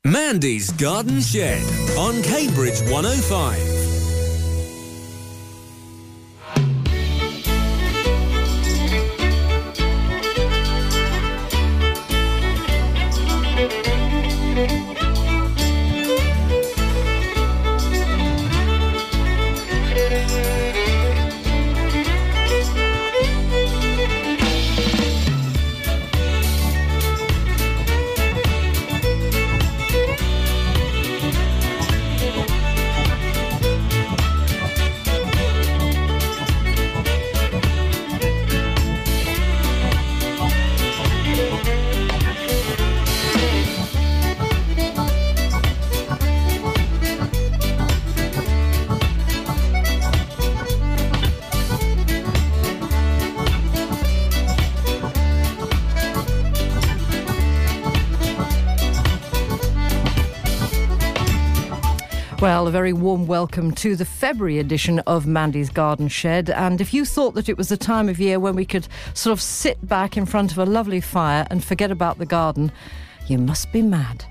Mandy's Garden Shed on Cambridge 105. Well, a very warm welcome to the February edition of Mandy's Garden Shed. And if you thought that it was the time of year when we could sort of sit back in front of a lovely fire and forget about the garden, you must be mad.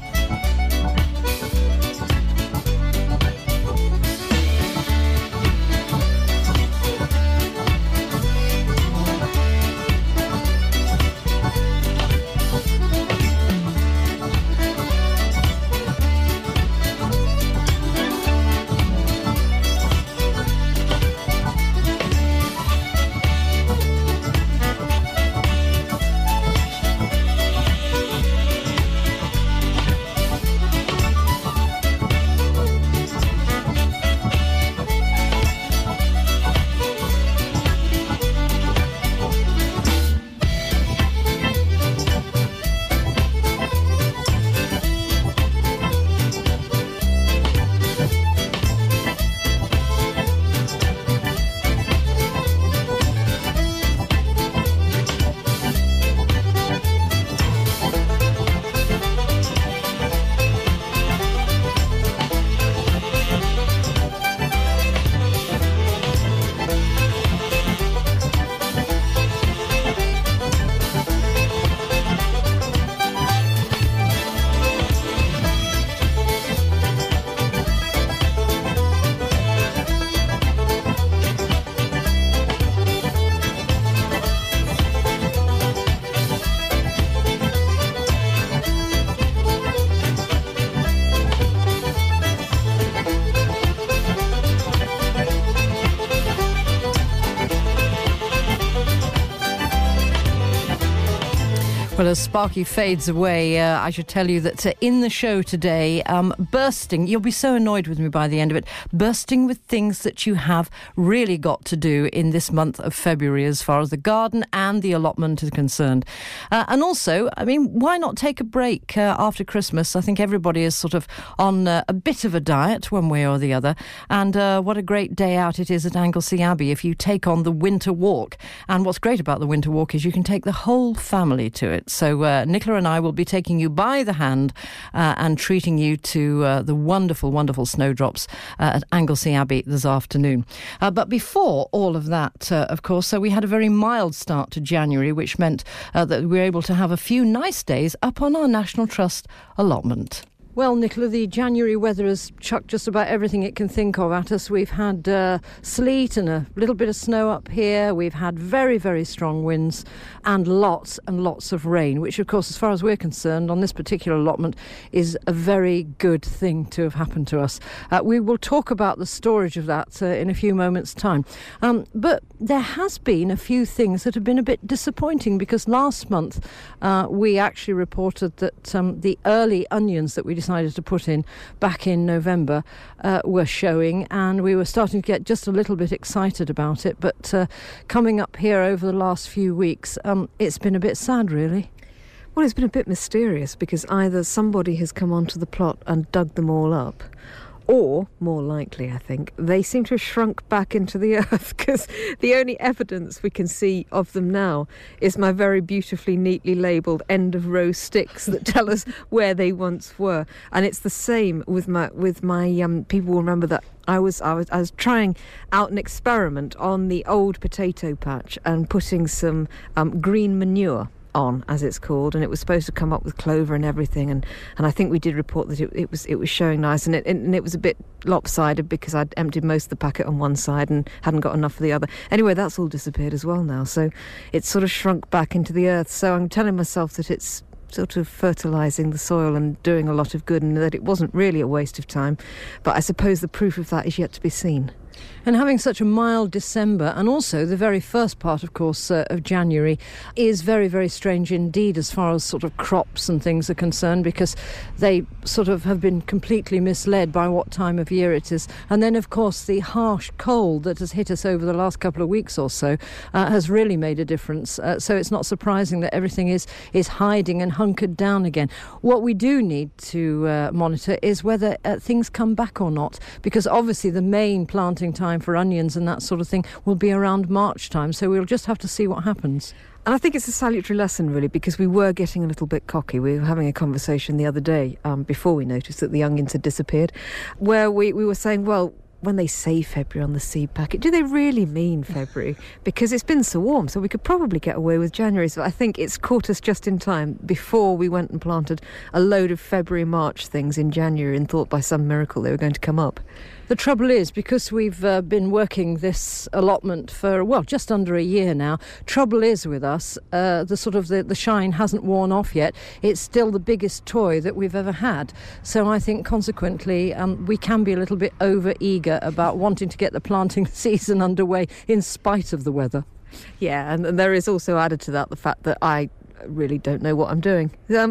Well, as Sparky fades away, I should tell you that in the show today, bursting, you'll be so annoyed with me by the end of it, bursting with things that you have really got to do in this month of February as far as the garden and the allotment is concerned. And also, I mean, why not take a break after Christmas? I think everybody is sort of on a bit of a diet one way or the other. And what a great day out it is at Anglesey Abbey if you take on the winter walk. And what's great about the winter walk is you can take the whole family to it. So Nicola and I will be taking you by the hand and treating you to the wonderful, wonderful snowdrops at Anglesey Abbey this afternoon. But before all of that, of course, we had a very mild start to January, which meant that we were able to have a few nice days up on our National Trust allotment. Well, Nicola, the January weather has chucked just about everything it can think of at us. We've had sleet and a little bit of snow up here. We've had very, very strong winds and lots of rain, which, of course, as far as we're concerned, on this particular allotment, is a very good thing to have happened to us. We will talk about the storage of that in a few moments' time. But there has been a few things that have been a bit disappointing because last month we actually reported that the early onions that we decided to put in back in November were showing, and we were starting to get just a little bit excited about it. But coming up here over the last few weeks, it's been a bit sad, really. Well, it's been a bit mysterious because either somebody has come onto the plot and dug them all up, or, more likely, I think, they seem to have shrunk back into the earth because the only evidence we can see of them now is my very beautifully, neatly labelled end of row sticks that tell us where they once were. And it's the same with my people will remember that I was trying out an experiment on the old potato patch and putting some green manure on, as it's called, and it was supposed to come up with clover and everything, and I think we did report that it was showing nice, and it was a bit lopsided because I'd emptied most of the packet on one side and hadn't got enough for the other. Anyway, that's all disappeared as well now, so it's sort of shrunk back into the earth. So I'm telling myself that it's sort of fertilising the soil and doing a lot of good, and that it wasn't really a waste of time. But I suppose the proof of that is yet to be seen. And having such a mild December, and also the very first part, of course, of January, is very, very strange indeed as far as sort of crops and things are concerned, because they sort of have been completely misled by what time of year it is. And then, of course, the harsh cold that has hit us over the last couple of weeks or so has really made a difference. So it's not surprising that everything is hiding and hunkered down again. What we do need to monitor is whether things come back or not, because obviously the main planting time for onions and that sort of thing will be around March time, so we'll just have to see what happens. And I think it's a salutary lesson, really, because we were getting a little bit cocky. We were having a conversation the other day, before we noticed that the onions had disappeared, where we were saying, well, when they say February on the seed packet, do they really mean February? Because it's been so warm, so we could probably get away with January. So I think it's caught us just in time before we went and planted a load of February, March things in January and thought by some miracle they were going to come up. The trouble is, because we've been working this allotment for, well, just under a year now, trouble is with us, the shine hasn't worn off yet. It's still the biggest toy that we've ever had. So I think, consequently, we can be a little bit over-eager about wanting to get the planting season underway in spite of the weather. Yeah, and there is also added to that the fact that I really don't know what I'm doing.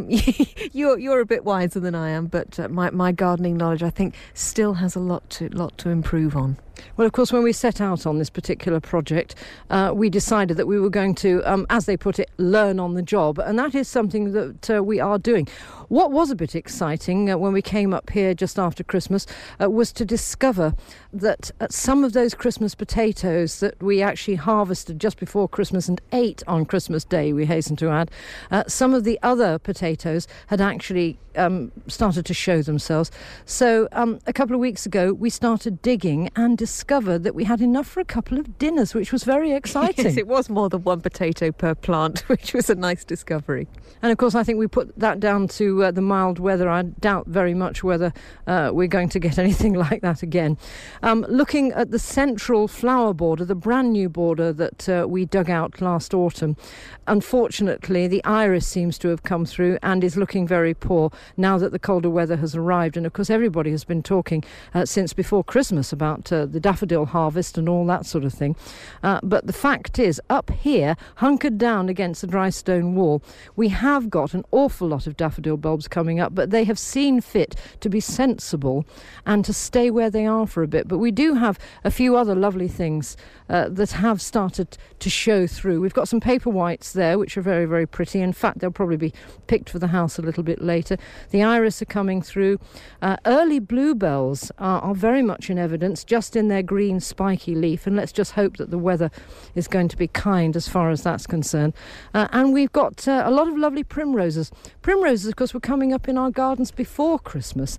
You're a bit wiser than I am, but my gardening knowledge, I think, still has a lot to improve on. Well, of course, when we set out on this particular project, we decided that we were going to, as they put it, learn on the job, and that is something that we are doing. What was a bit exciting when we came up here just after Christmas was to discover that some of those Christmas potatoes that we actually harvested just before Christmas and ate on Christmas Day, we hasten to add, some of the other potatoes had actually started to show themselves. So a couple of weeks ago, we started digging and discovered that we had enough for a couple of dinners, which was very exciting. Yes, it was more than one potato per plant, which was a nice discovery. And of course, I think we put that down to the mild weather. I doubt very much whether we're going to get anything like that again. Looking at the central flower border, the brand new border that we dug out last autumn, unfortunately, the iris seems to have come through and is looking very poor now that the colder weather has arrived. And of course, everybody has been talking since before Christmas about the daffodil harvest and all that sort of thing. But the fact is, up here, hunkered down against the dry stone wall, we have got an awful lot of daffodil bulbs coming up, but they have seen fit to be sensible and to stay where they are for a bit. But we do have a few other lovely things that have started to show through. We've got some paper whites there, which are very, very pretty. In fact, they'll probably be picked for the house a little bit later. The iris are coming through. Early bluebells are very much in evidence, just in their green spiky leaf, and let's just hope that the weather is going to be kind as far as that's concerned. And we've got a lot of lovely primroses. Primroses, of course, were coming up in our gardens before Christmas.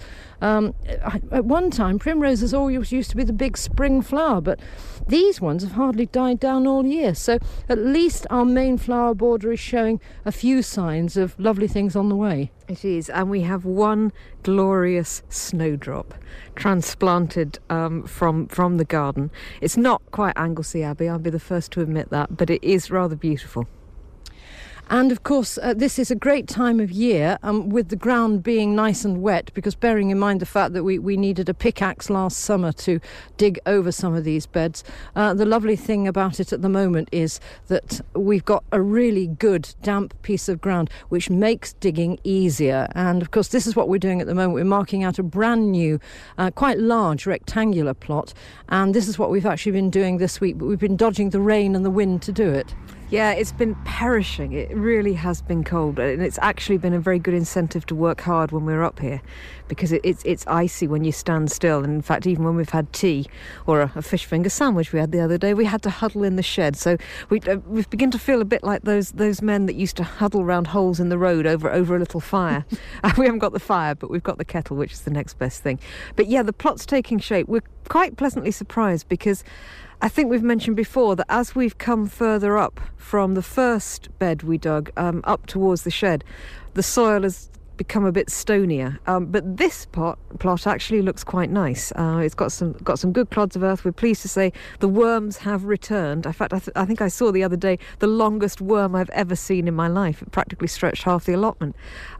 At one time, primroses always used to be the big spring flower, but these ones have hardly died down all year. So at least our main flower border is showing a few signs of lovely things on the way. It is, and we have one glorious snowdrop transplanted from the garden. It's not quite Anglesey Abbey, I'll be the first to admit that, but it is rather beautiful. And of course, this is a great time of year with the ground being nice and wet, because bearing in mind the fact that we needed a pickaxe last summer to dig over some of these beds, the lovely thing about it at the moment is that we've got a really good damp piece of ground which makes digging easier. And of course, this is what we're doing at the moment. We're marking out a brand new, quite large rectangular plot, and this is what we've actually been doing this week, but we've been dodging the rain and the wind to do it. Yeah, it's been perishing. It really has been cold, and it's actually been a very good incentive to work hard when we're up here, because it's icy when you stand still. And in fact, even when we've had tea or a fish finger sandwich we had the other day, we had to huddle in the shed. So we've begun to feel a bit like those men that used to huddle round holes in the road over a little fire. We haven't got the fire, but we've got the kettle, which is the next best thing. But yeah, the plot's taking shape. We're quite pleasantly surprised because I think we've mentioned before that as we've come further up from the first bed we dug up towards the shed, the soil has become a bit stonier, but this plot actually looks quite nice. It's got some good clods of earth. We're pleased to say the worms have returned. In fact, I think I saw the other day the longest worm I've ever seen in my life. It practically stretched half the allotment.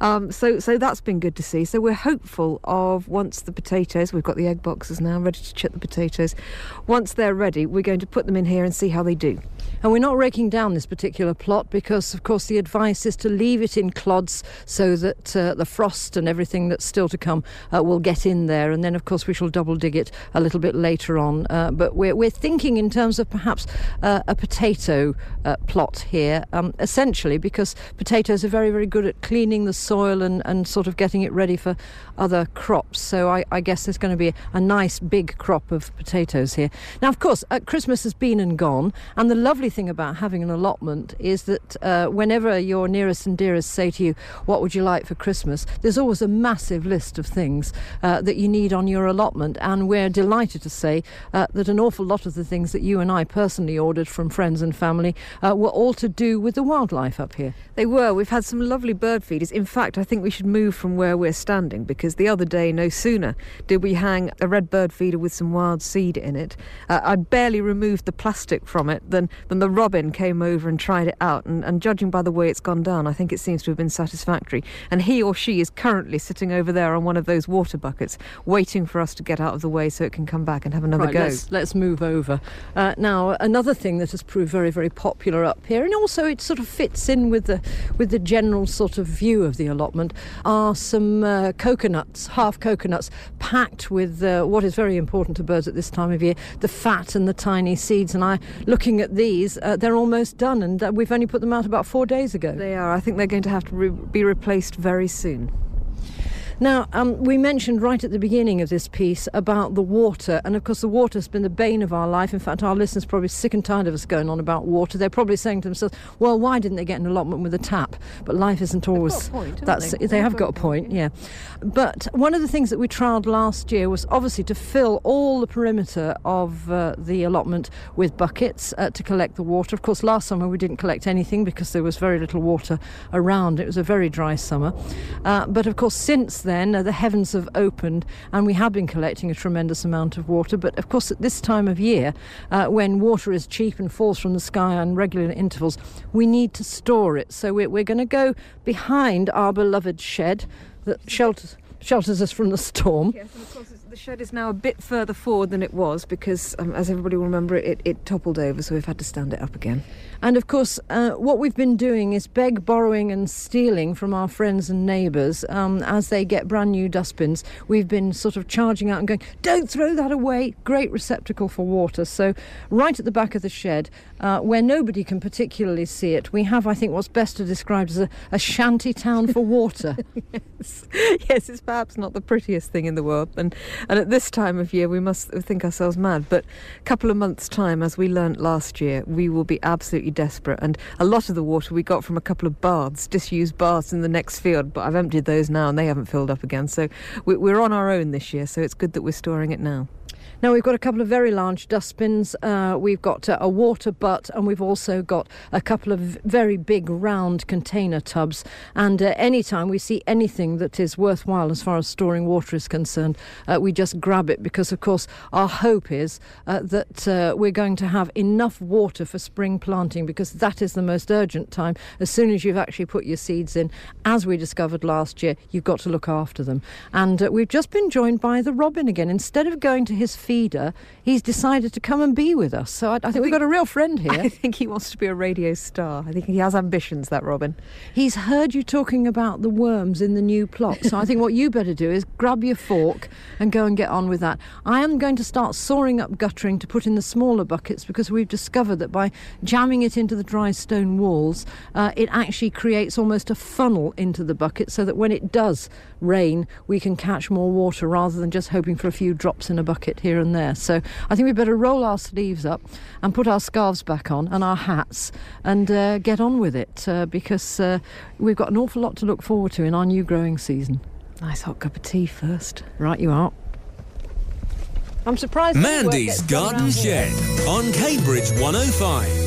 So that's been good to see. So we're hopeful of, once the potatoes, we've got the egg boxes now ready to chip the potatoes. Once they're ready, we're going to put them in here and see how they do. And we're not raking down this particular plot because, of course, the advice is to leave it in clods so that the frost and everything that's still to come will get in there. And then, of course, we shall double dig it a little bit later on. But we're thinking in terms of perhaps a potato plot here, essentially because potatoes are very, very good at cleaning the soil and sort of getting it ready for other crops. So I guess there's going to be a nice big crop of potatoes here. Now, of course, Christmas has been and gone, and the lovely thing about having an allotment is that whenever your nearest and dearest say to you, what would you like for Christmas, there's always a massive list of things that you need on your allotment, and we're delighted to say that an awful lot of the things that you and I personally ordered from friends and family were all to do with the wildlife up here. They were. We've had some lovely bird feeders. In fact, I think we should move from where we're standing, because the other day, no sooner did we hang a red bird feeder with some wild seed in it, I barely removed the plastic from it than the robin came over and tried it out, and judging by the way it's gone down, I think it seems to have been satisfactory. And he or she is currently sitting over there on one of those water buckets, waiting for us to get out of the way so it can come back and have another go. Let's move over. Now, another thing that has proved very, very popular up here, and also it sort of fits in with the general sort of view of the allotment, are some coconuts, half coconuts, packed with what is very important to birds at this time of year, the fat and the tiny seeds. And looking at these, they're almost done, and we've only put them out about 4 days ago. They are. I think they're going to have to be replaced very soon. Now, we mentioned right at the beginning of this piece about the water, and of course the water has been the bane of our life. In fact, our listeners are probably sick and tired of us going on about water. They're probably saying to themselves, well, why didn't they get an allotment with a tap? But life isn't always... They have got a point, yeah. But one of the things that we trialled last year was obviously to fill all the perimeter of the allotment with buckets to collect the water. Of course, last summer we didn't collect anything because there was very little water around. It was a very dry summer. But of course, since then the heavens have opened and we have been collecting a tremendous amount of water. But of course, at this time of year, when water is cheap and falls from the sky on regular intervals, we need to store it. So we're going to go behind our beloved shed that shelters us from the storm. Yes, and of course the shed is now a bit further forward than it was because, as everybody will remember, it toppled over, so we've had to stand it up again. And of course, what we've been doing is borrowing and stealing from our friends and neighbours. As they get brand new dustbins, we've been sort of charging out and going, don't throw that away. Great receptacle for water. So right at the back of the shed, where nobody can particularly see it, we have, I think, what's best described as a shanty town for water. Yes, it's perhaps not the prettiest thing in the world, and at this time of year we must think ourselves mad, but a couple of months' time, as we learnt last year, we will be absolutely desperate. And a lot of the water we got from a couple of baths, disused baths in the next field, but I've emptied those now and they haven't filled up again, so we're on our own this year, so it's good that we're storing it now. Now, we've got a couple of very large dustbins, we've got a water butt, and we've also got a couple of very big round container tubs. And anytime we see anything that is worthwhile as far as storing water is concerned, we just grab it, because, of course, our hope is that we're going to have enough water for spring planting, because that is the most urgent time. As soon as you've actually put your seeds in, as we discovered last year, you've got to look after them. And we've just been joined by the robin again. Instead of going to his feeder, he's decided to come and be with us. So I think we've got a real friend here. I think he wants to be a radio star. I think he has ambitions, that Robin. He's heard you talking about the worms in the new plot. So I think what you better do is grab your fork and go and get on with that. I am going to start sawing up guttering to put in the smaller buckets, because we've discovered that by jamming it into the dry stone walls, it actually creates almost a funnel into the bucket, so that when it does rain, we can catch more water rather than just hoping for a few drops in a bucket here and there. So I think we better roll our sleeves up and put our scarves back on and our hats and get on with it, because we've got an awful lot to look forward to in our new growing season. Nice hot cup of tea first. Right you are. I'm surprised. Mandy's Garden Shed on Cambridge 105.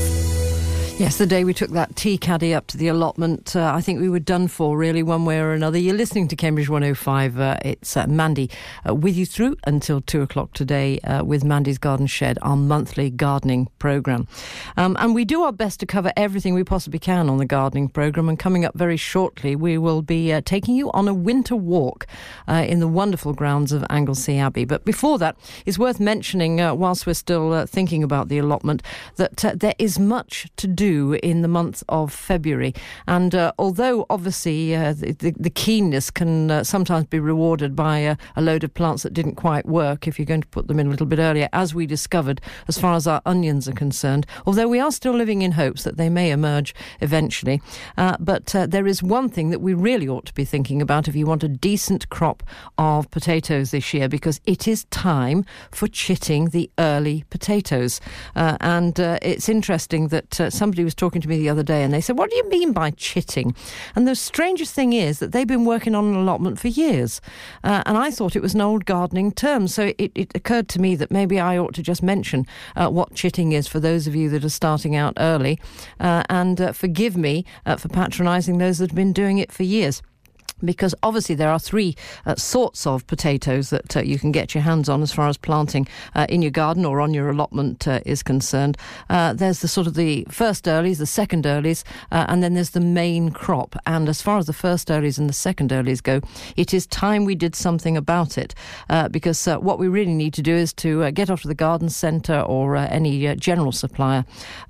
Yes, the day we took that tea caddy up to the allotment, I think we were done for, really, one way or another. You're listening to Cambridge 105. It's Mandy with you through until 2 o'clock today with Mandy's Garden Shed, our monthly gardening programme. And we do our best to cover everything we possibly can on the gardening programme. And coming up very shortly, we will be taking you on a winter walk in the wonderful grounds of Anglesey Abbey. But before that, it's worth mentioning, whilst we're still thinking about the allotment, that there is much to do in the month of February, and although obviously the keenness can sometimes be rewarded by a load of plants that didn't quite work if you're going to put them in a little bit earlier, as we discovered as far as our onions are concerned, although we are still living in hopes that they may emerge eventually, but there is one thing that we really ought to be thinking about if you want a decent crop of potatoes this year, because it is time for chitting the early potatoes, and it's interesting that somebody was talking to me the other day and they said, what do you mean by chitting? And the strangest thing is that they've been working on an allotment for years, and I thought it was an old gardening term, so it occurred to me that maybe I ought to just mention what chitting is for those of you that are starting out early, and forgive me for patronising those that have been doing it for years. Because obviously there are three sorts of potatoes that you can get your hands on as far as planting in your garden or on your allotment is concerned. There's the sort of the first earlies, the second earlies, and then there's the main crop. And as far as the first earlies and the second earlies go, it is time we did something about it, because what we really need to do is to get off to the garden centre or any general supplier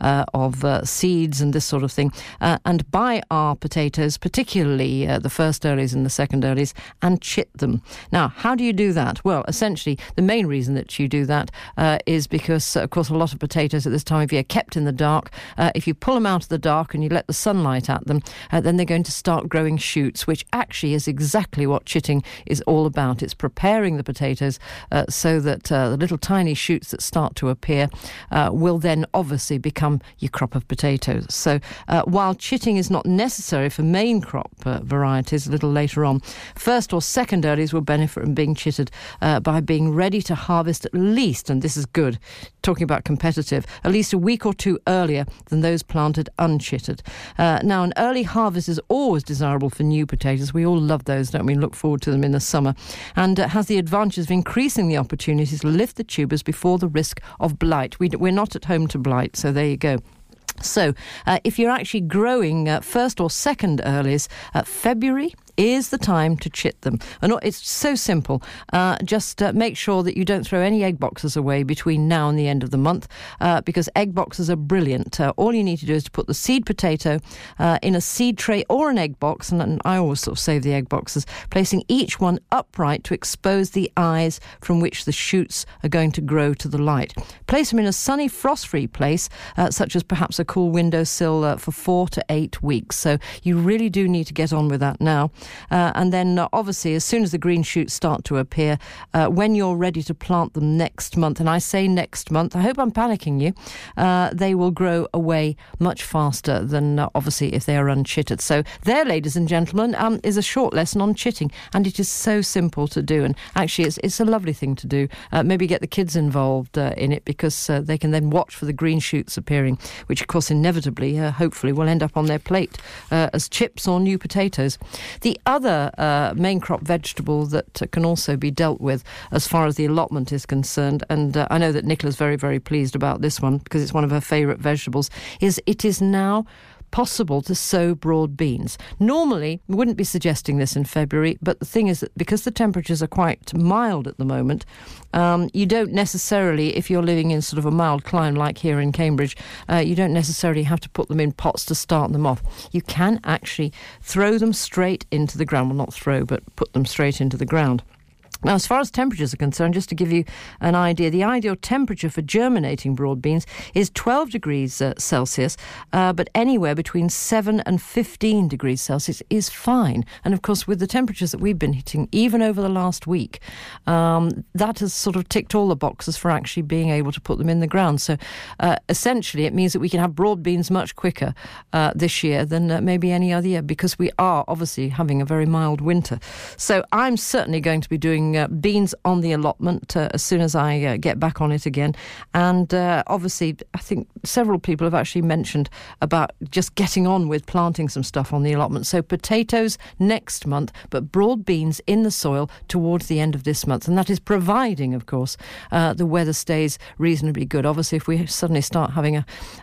of seeds and this sort of thing, and buy our potatoes, particularly the first earlies and the second earlies, and chit them. Now, how do you do that? Well, essentially, the main reason that you do that is because, of course, a lot of potatoes at this time of year are kept in the dark. If you pull them out of the dark and you let the sunlight at them, then they're going to start growing shoots, which actually is exactly what chitting is all about. It's preparing the potatoes so that the little tiny shoots that start to appear will then obviously become your crop of potatoes. So while chitting is not necessary for main crop varieties, a little later on, first or second earlies will benefit from being chitted by being ready to harvest at least, and this is good, talking about competitive, at least a week or two earlier than those planted unchitted. Now, an early harvest is always desirable for new potatoes. We all love those, don't we? Look forward to them in the summer, and has the advantage of increasing the opportunities to lift the tubers before the risk of blight. We're not at home to blight, so there you go. So, if you're actually growing first or second earlies, February is the time to chit them. And it's so simple. Just make sure that you don't throw any egg boxes away between now and the end of the month, because egg boxes are brilliant. All you need to do is to put the seed potato in a seed tray or an egg box, and I always sort of save the egg boxes, placing each one upright to expose the eyes from which the shoots are going to grow to the light. Place them in a sunny, frost-free place, such as perhaps a cool windowsill, for 4 to 8 weeks. So you really do need to get on with that now. And then obviously as soon as the green shoots start to appear, when you're ready to plant them next month, and I say next month, I hope I'm panicking you, they will grow away much faster than obviously if they are unchitted. So there, ladies and gentlemen, is a short lesson on chitting, and it is so simple to do, and actually it's a lovely thing to do. Maybe get the kids involved in it, because they can then watch for the green shoots appearing, which of course inevitably, hopefully, will end up on their plate as chips or new potatoes. The other main crop vegetable that can also be dealt with as far as the allotment is concerned, and I know that Nicola's very, very pleased about this one because it's one of her favourite vegetables, is it is now possible to sow broad beans. Normally, we wouldn't be suggesting this in February, but the thing is that because the temperatures are quite mild at the moment, you don't necessarily, if you're living in sort of a mild climate like here in Cambridge, you don't necessarily have to put them in pots to start them off. You can actually throw them straight into the ground. Well, not throw, but put them straight into the ground. Now, as far as temperatures are concerned, just to give you an idea, the ideal temperature for germinating broad beans is 12 degrees Celsius, but anywhere between 7 and 15 degrees Celsius is fine. And of course, with the temperatures that we've been hitting, even over the last week, that has sort of ticked all the boxes for actually being able to put them in the ground. So essentially, it means that we can have broad beans much quicker this year than maybe any other year, because we are obviously having a very mild winter. So I'm certainly going to be doing putting beans on the allotment as soon as I get back on it again. And obviously, I think several people have actually mentioned about just getting on with planting some stuff on the allotment. So potatoes next month, but broad beans in the soil towards the end of this month. And that is providing, of course, the weather stays reasonably good. Obviously, if we suddenly start having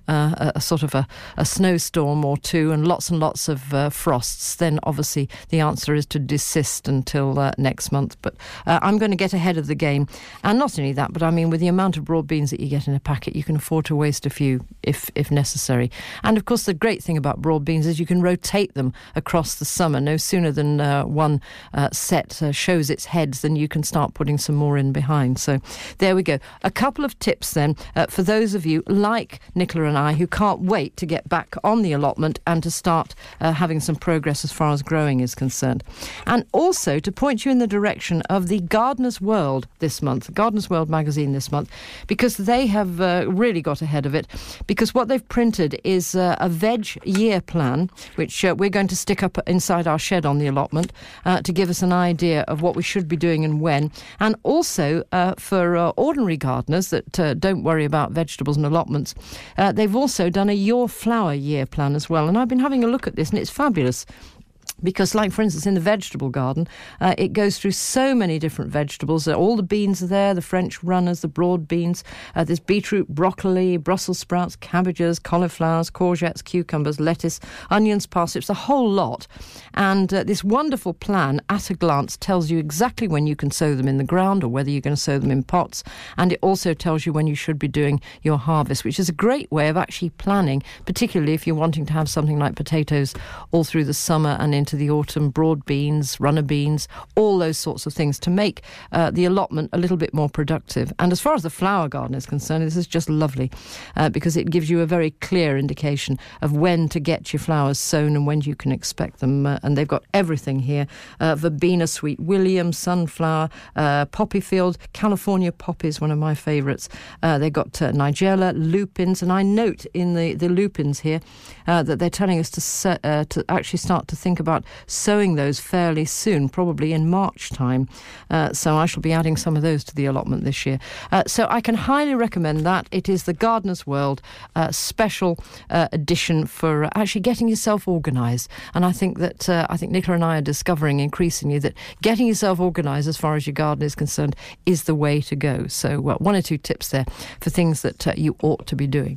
a sort of a snowstorm or two and lots of frosts, then obviously the answer is to desist until next month. But I'm going to get ahead of the game. And not only that, but I mean, with the amount of broad beans that you get in a packet, you can afford to waste a few if necessary. And of course, the great thing about broad beans is you can rotate them across the summer. No sooner than one set shows its heads, then you can start putting some more in behind. So there we go. A couple of tips then for those of you like Nicola and I who can't wait to get back on the allotment and to start having some progress as far as growing is concerned. And also to point you in the direction of the Gardener's World this month, Gardener's World magazine this month, because they have really got ahead of it, because what they've printed is a veg year plan, which we're going to stick up inside our shed on the allotment to give us an idea of what we should be doing and when. And also for ordinary gardeners that don't worry about vegetables and allotments, they've also done a Your Flower year plan as well. And I've been having a look at this and it's fabulous. Because, like, for instance, in the vegetable garden, it goes through so many different vegetables. All the beans are there, the French runners, the broad beans. There's beetroot, broccoli, Brussels sprouts, cabbages, cauliflowers, courgettes, cucumbers, lettuce, onions, parsnips, a whole lot. And this wonderful plan, at a glance, tells you exactly when you can sow them in the ground or whether you're going to sow them in pots. And it also tells you when you should be doing your harvest, which is a great way of actually planning, particularly if you're wanting to have something like potatoes all through the summer and into the autumn, broad beans, runner beans, all those sorts of things to make the allotment a little bit more productive. And as far as the flower garden is concerned, this is just lovely because it gives you a very clear indication of when to get your flowers sown and when you can expect them. And they've got everything here. Verbena, Sweet William, sunflower, poppy field, California poppies, one of my favourites. They've got nigella, lupins, and I note in the lupins here that they're telling us to actually start to think about sowing those fairly soon, probably in March time. So I shall be adding some of those to the allotment this year. So I can highly recommend that. It is the Gardener's World special edition for actually getting yourself organised. And I think that I think Nicola and I are discovering increasingly that getting yourself organised as far as your garden is concerned is the way to go. So one or two tips there for things that you ought to be doing.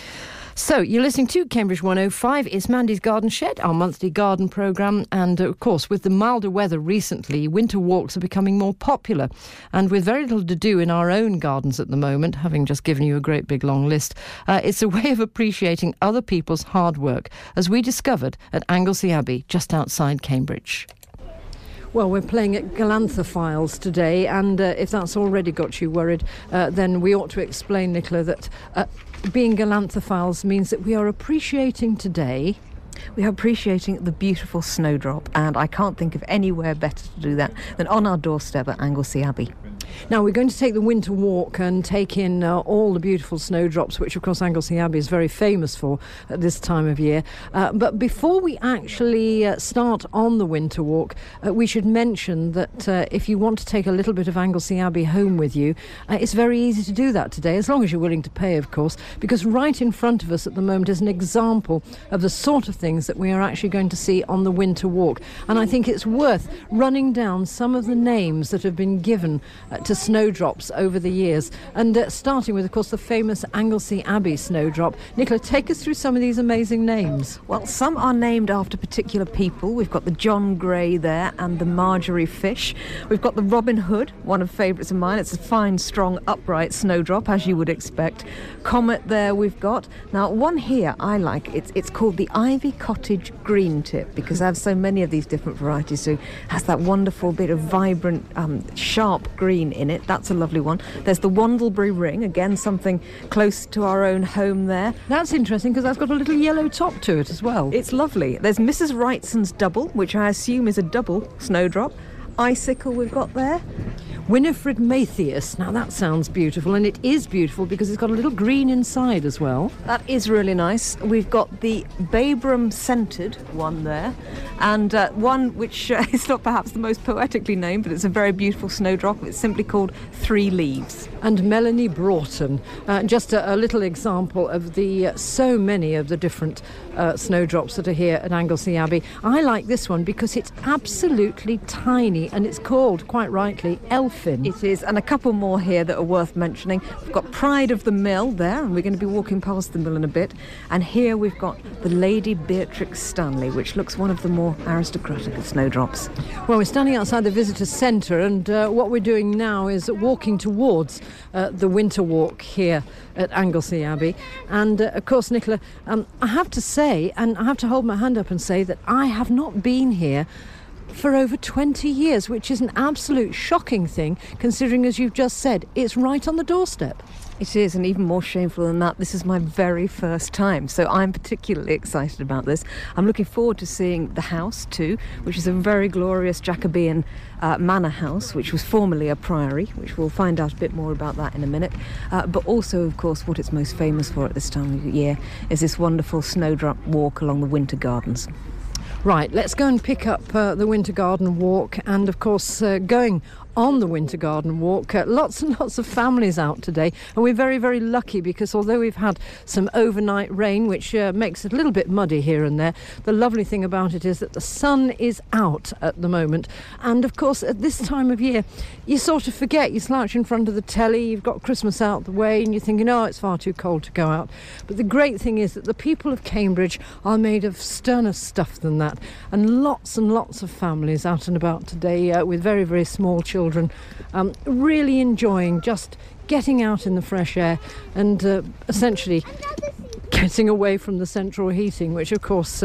So, you're listening to Cambridge 105. It's Mandy's Garden Shed, our monthly garden programme. And, of course, with the milder weather recently, winter walks are becoming more popular. And with very little to do in our own gardens at the moment, having just given you a great big long list, it's a way of appreciating other people's hard work, as we discovered at Anglesey Abbey, just outside Cambridge. Well, we're playing at Galanthophiles today, and if that's already got you worried, then we ought to explain, Nicola, that being Galanthophiles means that we are appreciating today. We are appreciating the beautiful snowdrop, and I can't think of anywhere better to do that than on our doorstep at Anglesey Abbey. Now, we're going to take the winter walk and take in all the beautiful snowdrops, which, of course, Anglesey Abbey is very famous for at this time of year. But before we actually start on the winter walk, we should mention that if you want to take a little bit of Anglesey Abbey home with you, it's very easy to do that today, as long as you're willing to pay, of course, because right in front of us at the moment is an example of the sort of things that we are actually going to see on the winter walk. And I think it's worth running down some of the names that have been given to snowdrops over the years, and starting with, of course, the famous Anglesey Abbey snowdrop. Nicola, take us through some of these amazing names. Well, some are named after particular people. We've got the John Gray there and the Marjorie Fish. We've got the Robin Hood, one of favourites of mine. It's a fine, strong, upright snowdrop, as you would expect. Comet there we've got. Now, one here I like. It's called the Ivy Cottage Green Tip, because I have so many of these different varieties, so it has that wonderful bit of vibrant, sharp green in it. That's a lovely one. There's the Wandlebury Ring, again something close to our own home there. That's interesting because that's got a little yellow top to it as well. It's lovely. There's Mrs. Wrightson's Double, which I assume is a double snowdrop. Icicle we've got there. Winifred Mathias. Now that sounds beautiful, and it is beautiful because it's got a little green inside as well. That is really nice. We've got the Babram scented one there, and one which is not perhaps the most poetically named, but it's a very beautiful snowdrop. It's simply called Three Leaves. And Melanie Broughton, just a little example of the so many of the different snowdrops that are here at Anglesey Abbey. I like this one because it's absolutely tiny, and it's called, quite rightly, Elfin. It is, and a couple more here that are worth mentioning. We've got Pride of the Mill there, and we're going to be walking past the mill in a bit. And here we've got the Lady Beatrix Stanley, which looks one of the more aristocratic of snowdrops. Well, we're standing outside the visitor centre, and what we're doing now is walking towards the winter walk here at Anglesey Abbey. And of course, Nicola, I have to say, and I have to hold my hand up and say that I have not been here for over 20 years, which is an absolute shocking thing, considering, as you've just said, it's right on the doorstep. It is, and even more shameful than that, this is my very first time, so I'm particularly excited about this. I'm looking forward to seeing the house too, which is a very glorious Jacobean manor house, which was formerly a priory, which we'll find out a bit more about that in a minute. But also, of course, what it's most famous for at this time of year is this wonderful snowdrop walk along the Winter Gardens. Right, let's go and pick up the Winter Garden Walk, and of course going on the Winter Garden Walk, lots and lots of families out today, and we're very, very lucky because although we've had some overnight rain, which makes it a little bit muddy here and there, the lovely thing about it is that the sun is out at the moment. And of course at this time of year you sort of forget, you slouch in front of the telly, you've got Christmas out the way, and you're thinking, oh, it's far too cold to go out. But the great thing is that the people of Cambridge are made of sterner stuff than that, and lots of families out and about today with very, very small children, really enjoying just getting out in the fresh air and essentially getting away from the central heating, which of course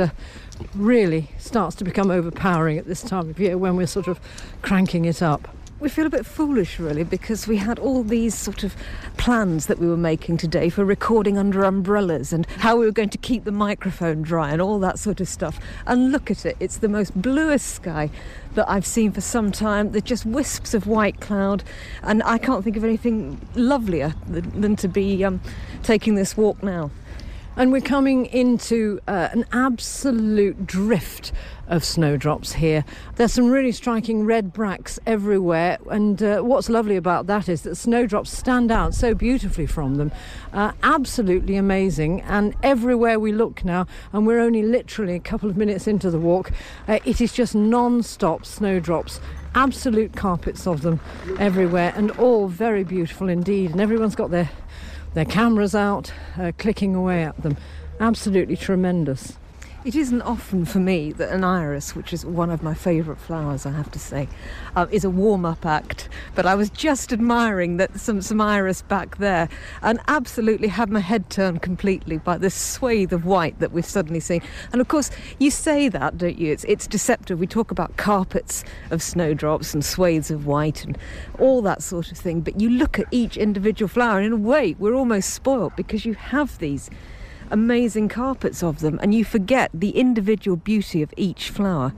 really starts to become overpowering at this time of year when we're sort of cranking it up. We feel a bit foolish, really, because we had all these sort of plans that we were making today for recording under umbrellas and how we were going to keep the microphone dry and all that sort of stuff. And look at it, it's the most bluest sky that I've seen for some time. There's just wisps of white cloud, and I can't think of anything lovelier than to be taking this walk now. And we're coming into an absolute drift of snowdrops here. There's some really striking red bracts everywhere, and what's lovely about that is that snowdrops stand out so beautifully from them. Absolutely amazing, and everywhere we look now, and we're only literally a couple of minutes into the walk, it is just non-stop snowdrops. Absolute carpets of them everywhere, and all very beautiful indeed, and everyone's got their cameras out, clicking away at them. Absolutely tremendous. It isn't often for me that an iris, which is one of my favourite flowers, I have to say, is a warm-up act. But I was just admiring that some iris back there, and absolutely had my head turned completely by this swathe of white that we've suddenly seen. And of course, you say that, don't you? It's deceptive. We talk about carpets of snowdrops and swathes of white and all that sort of thing. But you look at each individual flower, and in a way, we're almost spoilt because you have these amazing carpets of them, and you forget the individual beauty of each flower.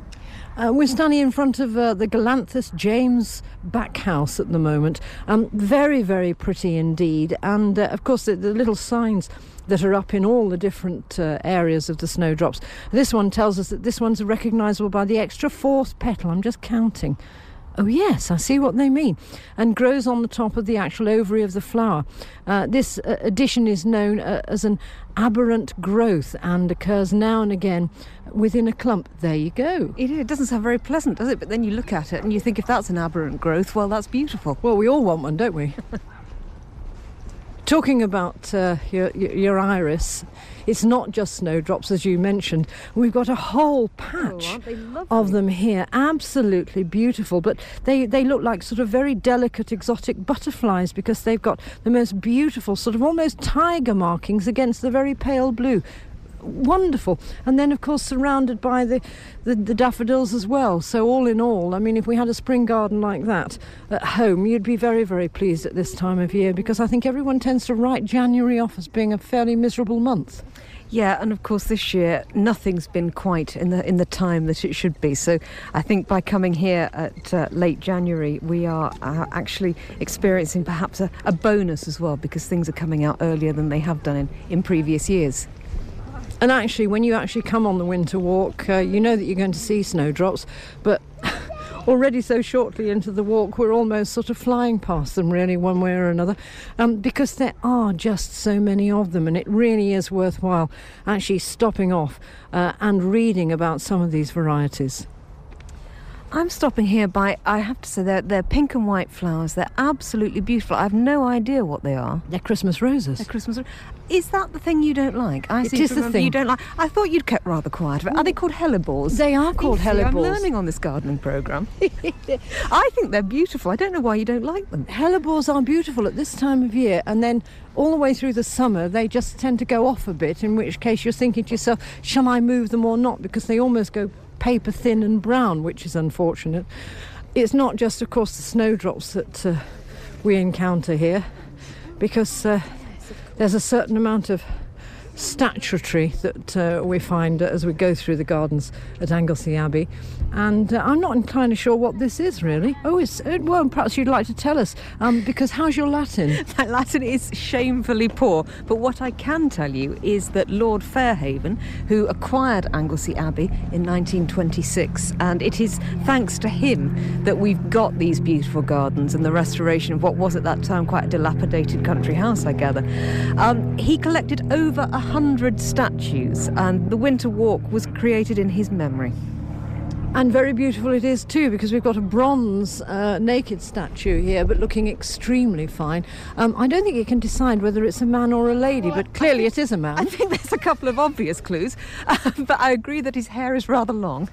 We're standing in front of the Galanthus James back house at the moment. Very, very pretty indeed, and of course the little signs that are up in all the different areas of the snowdrops. This one tells us that this one's recognisable by the extra fourth petal. I'm just counting. Oh yes, I see what they mean. And grows on the top of the actual ovary of the flower. This addition is known as an aberrant growth and occurs now and again within a clump. There you go. It doesn't sound very pleasant, does it? But then you look at it and you think, if that's an aberrant growth, well, that's beautiful. Well, we all want one, don't we? Talking about your iris, it's not just snowdrops, as you mentioned. We've got a whole patch of them here. Absolutely beautiful, but they look like sort of very delicate exotic butterflies because they've got the most beautiful sort of almost tiger markings against the very pale blue. Wonderful. And then of course surrounded by the daffodils as well. So all in all, I mean, if we had a spring garden like that at home, you'd be very, very pleased at this time of year, because I think everyone tends to write January off as being a fairly miserable month. Yeah, and of course this year nothing's been quite in the time that it should be. So I think by coming here at late January, we are actually experiencing perhaps a bonus as well, because things are coming out earlier than they have done in previous years. And actually, when you actually come on the winter walk, you know that you're going to see snowdrops, but already so shortly into the walk, we're almost sort of flying past them, really, one way or another, because there are just so many of them, and it really is worthwhile actually stopping off and reading about some of these varieties. I'm stopping here by, I have to say, they're pink and white flowers. They're absolutely beautiful. I have no idea what they are. They're Christmas roses. They're Christmas. Is that the thing you don't like? It is the thing you don't like. I thought you'd kept rather quiet. Are they called hellebores? They are called hellebores. I'm learning on this gardening programme. I think they're beautiful. I don't know why you don't like them. Hellebores are beautiful at this time of year, and then all the way through the summer they just tend to go off a bit, in which case you're thinking to yourself, shall I move them or not? Because they almost go paper thin and brown, which is unfortunate. It's not just, of course, the snowdrops that we encounter here, because there's a certain amount of statuary that we find as we go through the gardens at Anglesey Abbey, and I'm not entirely sure what this is really. Well, perhaps you'd like to tell us, because how's your Latin? My Latin is shamefully poor, but what I can tell you is that Lord Fairhaven, who acquired Anglesey Abbey in 1926, and it is thanks to him that we've got these beautiful gardens and the restoration of what was at that time quite a dilapidated country house, I gather. He collected over 100 statues, and the Winter Walk was created in his memory. And very beautiful it is too, because we've got a bronze naked statue here, but looking extremely fine. I don't think you can decide whether it's a man or a lady, but clearly it is a man. I think there's a couple of obvious clues, but I agree that his hair is rather long.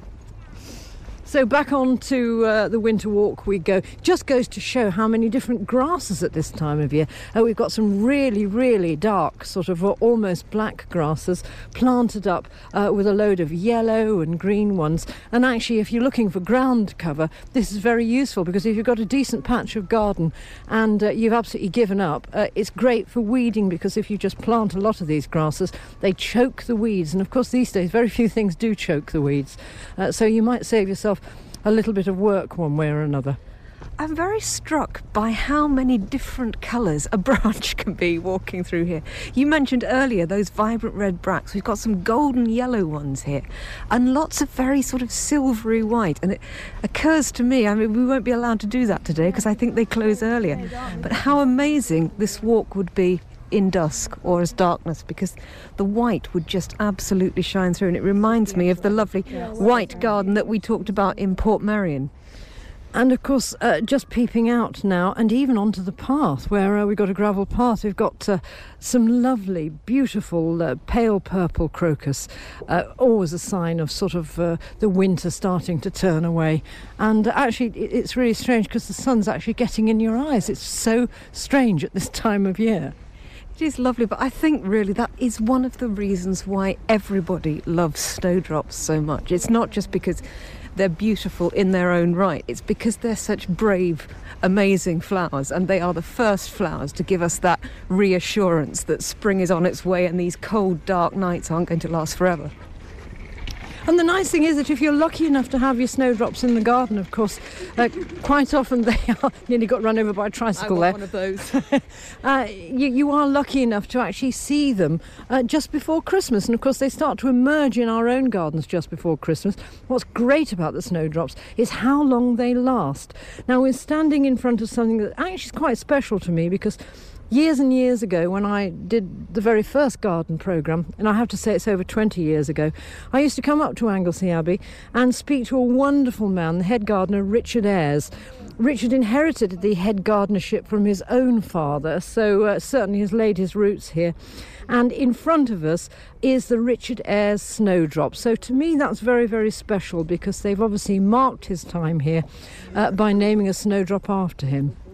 So back on to the winter walk we go. Just goes to show how many different grasses at this time of year. We've got some really, really dark, sort of almost black grasses planted up with a load of yellow and green ones. And actually, if you're looking for ground cover, this is very useful, because if you've got a decent patch of garden and you've absolutely given up, it's great for weeding, because if you just plant a lot of these grasses, they choke the weeds. And of course, these days, very few things do choke the weeds. So you might save yourself a little bit of work one way or another. I'm very struck by how many different colours a branch can be walking through here. You mentioned earlier those vibrant red bracts. We've got some golden yellow ones here, and lots of very sort of silvery white. And it occurs to me, I mean, we won't be allowed to do that today because I think they close earlier, but how amazing this walk would be in dusk or as darkness, because the white would just absolutely shine through. And it reminds me of the lovely white garden that we talked about in Portmeirion. And of course, just peeping out now, and even onto the path where we've got a gravel path, we've got some lovely, beautiful pale purple crocus, always a sign of sort of the winter starting to turn away. And actually, it's really strange because the sun's actually getting in your eyes. It's so strange at this time of year. It is lovely, but I think really that is one of the reasons why everybody loves snowdrops so much. It's not just because they're beautiful in their own right, it's because they're such brave, amazing flowers, and they are the first flowers to give us that reassurance that spring is on its way and these cold, dark nights aren't going to last forever. And the nice thing is that if you're lucky enough to have your snowdrops in the garden, of course, quite often they are... Nearly got run over by a tricycle there. I want one of those. You are lucky enough to actually see them just before Christmas. And of course, they start to emerge in our own gardens just before Christmas. What's great about the snowdrops is how long they last. Now, we're standing in front of something that actually is quite special to me, because years and years ago, when I did the very first garden programme, and I have to say it's over 20 years ago, I used to come up to Anglesey Abbey and speak to a wonderful man, the head gardener, Richard Ayres. Richard inherited the head gardenership from his own father, so certainly has laid his roots here. And in front of us is the Richard Ayres snowdrop. So to me that's very, very special, because they've obviously marked his time here by naming a snowdrop after him.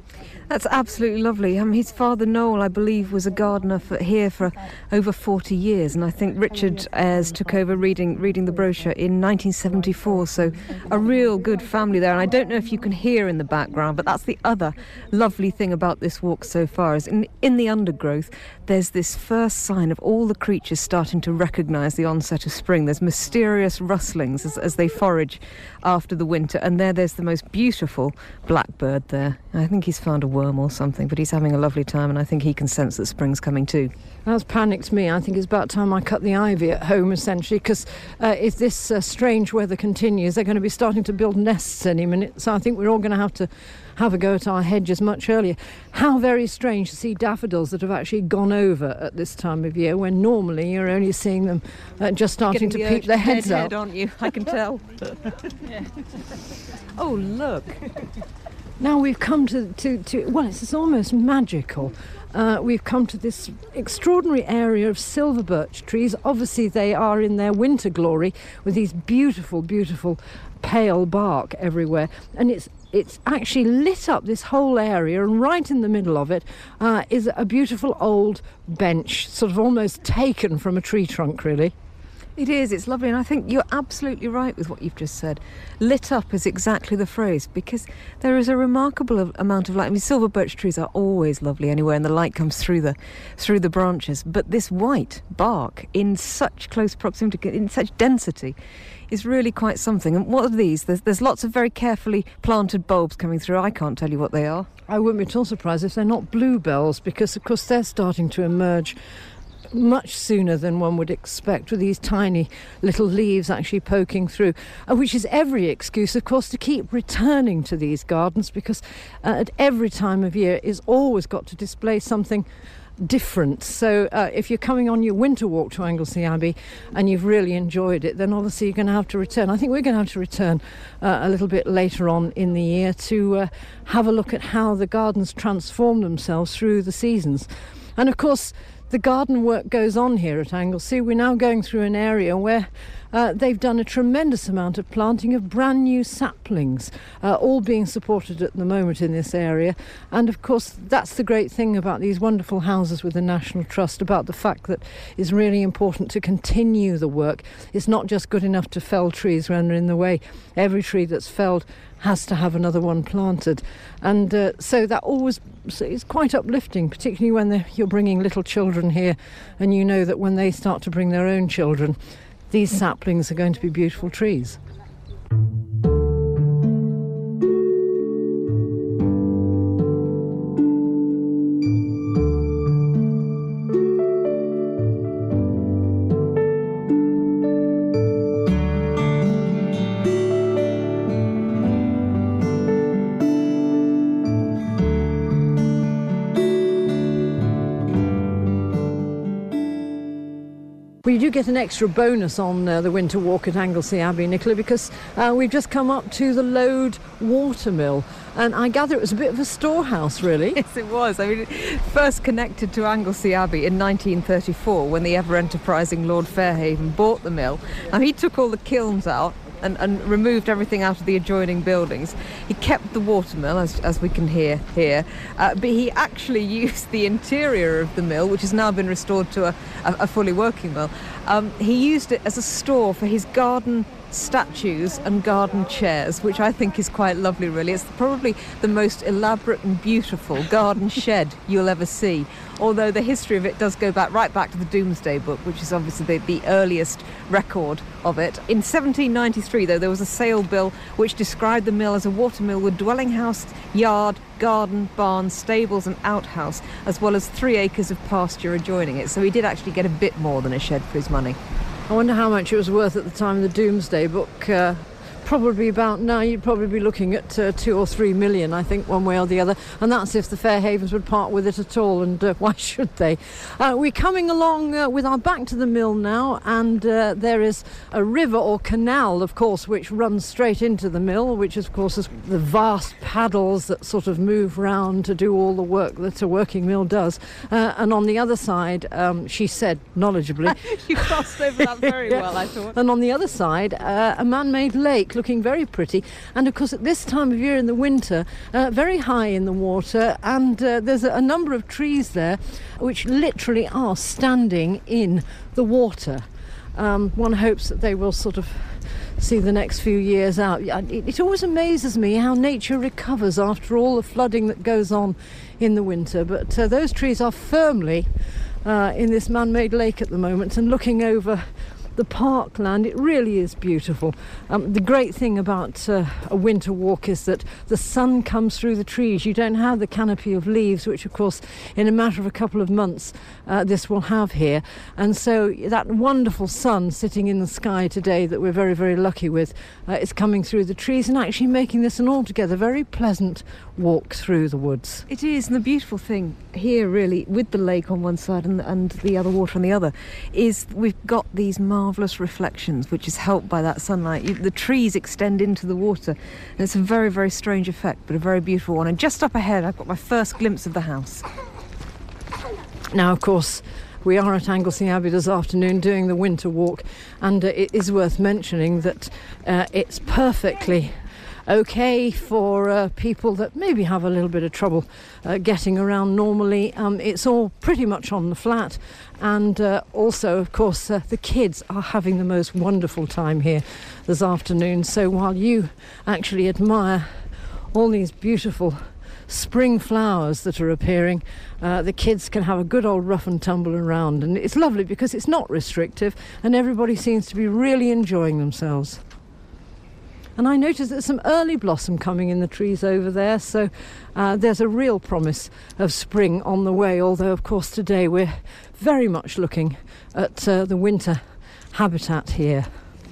That's absolutely lovely. His father, Noel, I believe, was a gardener here for over 40 years, and I think Richard Ayres took over reading the brochure in 1974, so a real good family there. And I don't know if you can hear in the background, but that's the other lovely thing about this walk so far, is in the undergrowth, there's this first sign of all the creatures starting to recognise the onset of spring. There's mysterious rustlings as they forage after the winter, and there's the most beautiful blackbird there. I think he's found a worm or something, but he's having a lovely time, and I think he can sense that spring's coming too. That's panicked me. I think it's about time I cut the ivy at home, essentially, because if this strange weather continues, they're going to be starting to build nests any minute, so I think we're all going to have a go at our hedges much earlier. How very strange to see daffodils that have actually gone over at this time of year, when normally you're only seeing them just starting to peep their heads out. Aren't you? I can tell. Yeah. Oh, look. Now we've come to well, it's almost magical. We've come to this extraordinary area of silver birch trees. Obviously they are in their winter glory, with these beautiful, beautiful pale bark everywhere, and it's actually lit up this whole area, and right in the middle of it is a beautiful old bench, sort of almost taken from a tree trunk, really. It is, it's lovely, and I think you're absolutely right with what you've just said. Lit up is exactly the phrase, because there is a remarkable amount of light. I mean, silver birch trees are always lovely anyway, and the light comes through the branches, but this white bark in such close proximity, in such density, is really quite something. And what are these? There's lots of very carefully planted bulbs coming through. I can't tell you what they are. I wouldn't be at all surprised if they're not bluebells, because of course they're starting to emerge much sooner than one would expect, with these tiny little leaves actually poking through, which is every excuse, of course, to keep returning to these gardens, because at every time of year is always got to display something different. So if you're coming on your winter walk to Anglesey Abbey and you've really enjoyed it, then obviously you're going to have to return. I think we're going to have to return a little bit later on in the year to have a look at how the gardens transform themselves through the seasons. And of course the garden work goes on here at Anglesey. We're now going through an area where they've done a tremendous amount of planting of brand new saplings, all being supported at the moment in this area. And of course that's the great thing about these wonderful houses with the National Trust, about the fact that it's really important to continue the work. It's not just good enough to fell trees when they're in the way. Every tree that's felled has to have another one planted, and so that always is quite uplifting, particularly when you're bringing little children here, and you know that when they start to bring their own children, these saplings are going to be beautiful trees. We do get an extra bonus on the winter walk at Anglesey Abbey, Nicola, because we've just come up to the Lode Watermill, and I gather it was a bit of a storehouse, really. Yes, it was. I mean, first connected to Anglesey Abbey in 1934, when the ever-enterprising Lord Fairhaven bought the mill. And he took all the kilns out and removed everything out of the adjoining buildings. He kept the watermill, as we can hear here, but he actually used the interior of the mill, which has now been restored to a fully working mill. He used it as a store for his garden statues and garden chairs, which I think is quite lovely, really. It's probably the most elaborate and beautiful garden shed you'll ever see, although the history of it does go right back to the Domesday Book, which is obviously the earliest record of it. In 1793, though, there was a sale bill which described the mill as a watermill with dwelling house, yard, garden, barn, stables and outhouse, as well as 3 acres of pasture adjoining it. So he did actually get a bit more than a shed for his money. I wonder how much it was worth at the time of the Domesday Book. Probably about now, you'd probably be looking at 2 or 3 million, I think, one way or the other. And that's if the Fairhavens would part with it at all, and why should they? We're coming along with our back to the mill now, and there is a river or canal, of course, which runs straight into the mill, which, of course, is the vast paddles that sort of move round to do all the work that a working mill does. And on the other side, she said knowledgeably... You crossed over that very well, I thought. And on the other side, a man-made lake. looking very pretty. And of course, at this time of year in the winter, very high in the water, and there's a number of trees there which literally are standing in the water. One hopes that they will sort of see the next few years out. It always amazes me how nature recovers after all the flooding that goes on in the winter. But those trees are firmly in this man-made lake at the moment and looking over the parkland. It really is beautiful. The great thing about a winter walk is that the sun comes through the trees. You don't have the canopy of leaves, which of course in a matter of a couple of months this will have here. And so that wonderful sun sitting in the sky today that we're very, very lucky with is coming through the trees and actually making this an altogether very pleasant walk through the woods. It is, and the beautiful thing here really, with the lake on one side and the other water on the other, is we've got these marvellous reflections, which is helped by that sunlight. The trees extend into the water, and it's a very, very strange effect, but a very beautiful one. And just up ahead, I've got my first glimpse of the house. Now, of course, we are at Anglesey Abbey this afternoon doing the winter walk, and it is worth mentioning that it's perfectly okay for people that maybe have a little bit of trouble getting around normally. It's all pretty much on the flat, and also, of course, the kids are having the most wonderful time here this afternoon. So while you actually admire all these beautiful spring flowers that are appearing, the kids can have a good old rough and tumble around, and it's lovely because it's not restrictive and everybody seems to be really enjoying themselves. And I noticed there's some early blossom coming in the trees over there, so there's a real promise of spring on the way, although of course today we're very much looking at the winter habitat here.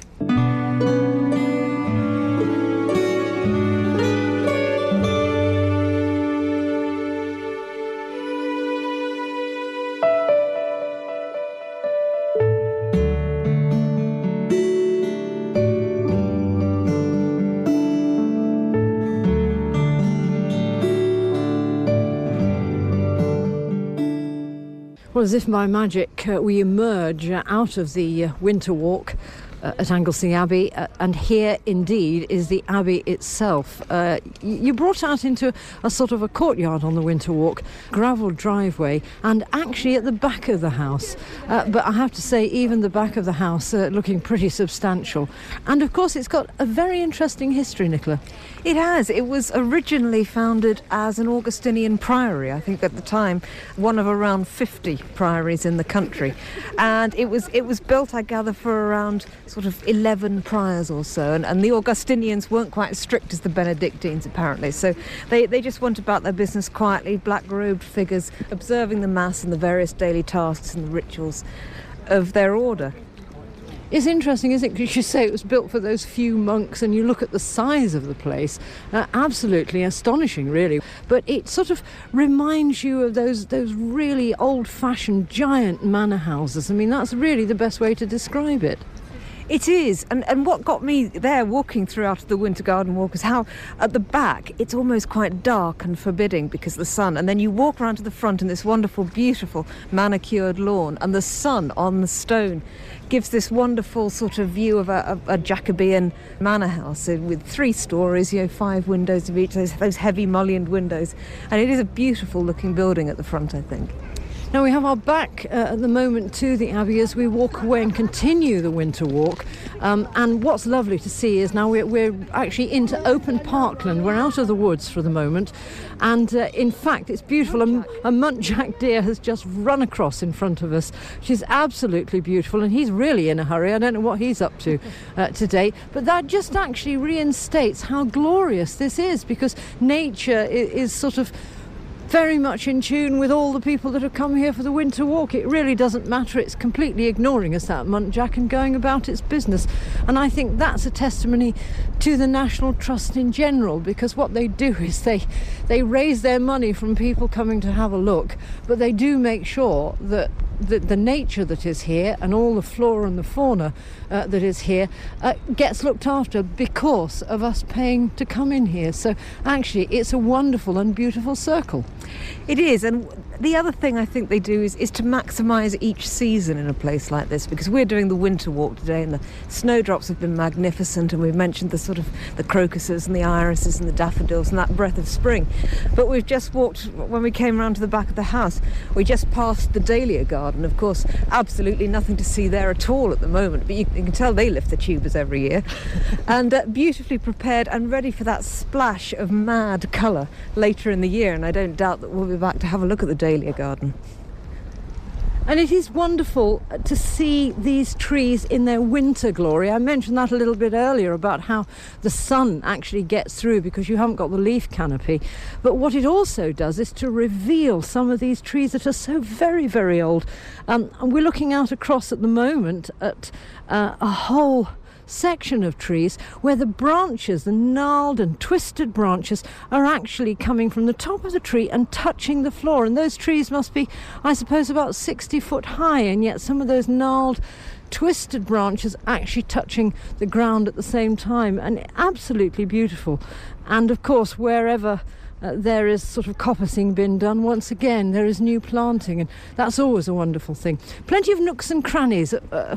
Well, as if by magic, we emerge out of the winter walk at Anglesey Abbey, and here indeed is the Abbey itself. You brought out into a sort of a courtyard on the winter walk, gravel driveway, and actually at the back of the house. But I have to say, even the back of the house looking pretty substantial. And of course it's got a very interesting history, Nicola. It has. It was originally founded as an Augustinian priory. I think at the time one of around 50 priories in the country, and it was built, I gather, for around sort of 11 priors or so, and the Augustinians weren't quite as strict as the Benedictines apparently, so they just went about their business quietly, black-robed figures observing the Mass and the various daily tasks and the rituals of their order. It's interesting, isn't it? Because you say it was built for those few monks, and you look at the size of the place, absolutely astonishing, really. But it sort of reminds you of those really old-fashioned giant manor houses. I mean, that's really the best way to describe it. It is, and what got me there walking throughout the Winter Garden Walk is how at the back it's almost quite dark and forbidding because of the sun, and then you walk around to the front in this wonderful, beautiful manicured lawn, and the sun on the stone gives this wonderful sort of view of a Jacobean manor house with 3 stories, 5 windows of each, those heavy mullioned windows, and it is a beautiful looking building at the front, I think. Now we have our back at the moment to the Abbey as we walk away and continue the winter walk. And what's lovely to see is now we're actually into open parkland. We're out of the woods for the moment. And in fact, it's beautiful. A muntjac deer has just run across in front of us. She's absolutely beautiful, and he's really in a hurry. I don't know what he's up to today. But that just actually reinstates how glorious this is, because nature is sort of very much in tune with all the people that have come here for the winter walk. It really doesn't matter. It's completely ignoring us, that muntjac, and going about its business. And I think that's a testimony to the National Trust in general, because what they do is they raise their money from people coming to have a look, but they do make sure that the nature that is here and all the flora and the fauna that is here gets looked after because of us paying to come in here. So actually it's a wonderful and beautiful circle. It is, and the other thing I think they do is to maximise each season in a place like this, because we're doing the winter walk today and the snowdrops have been magnificent, and we've mentioned the sort of the crocuses and the irises and the daffodils and that breath of spring. But we've just walked, when we came round to the back of the house, we just passed the dahlia garden. Of course, absolutely nothing to see there at all at the moment, but you can tell they lift the tubers every year. And beautifully prepared and ready for that splash of mad colour later in the year, and I don't doubt that we'll be back to have a look at the dahlia garden. And it is wonderful to see these trees in their winter glory. I mentioned that a little bit earlier about how the sun actually gets through because you haven't got the leaf canopy. But what it also does is to reveal some of these trees that are so very, very old. And we're looking out across at the moment at a whole section of trees where the branches, the gnarled and twisted branches, are actually coming from the top of the tree and touching the floor. And those trees must be, I suppose, about 60 foot high, and yet some of those gnarled twisted branches actually touching the ground at the same time, and absolutely beautiful. And of course, wherever there is sort of coppicing been done, once again there is new planting, and that's always a wonderful thing. Plenty of nooks and crannies.